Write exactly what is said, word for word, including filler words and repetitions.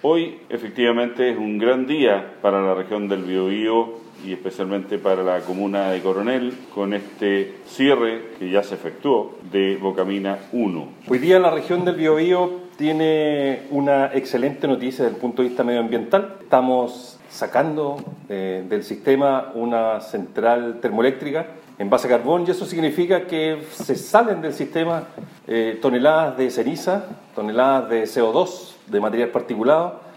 Hoy efectivamente es un gran día para la región del Biobío y especialmente para la comuna de Coronel con este cierre que ya se efectuó de Bocamina uno. Hoy día la región del Biobío tiene una excelente noticia desde el punto de vista medioambiental. Estamos sacando eh, del sistema una central termoeléctrica en base a carbón y eso significa que se salen del sistema eh, toneladas de ceniza, toneladas de C O dos, de material particulado,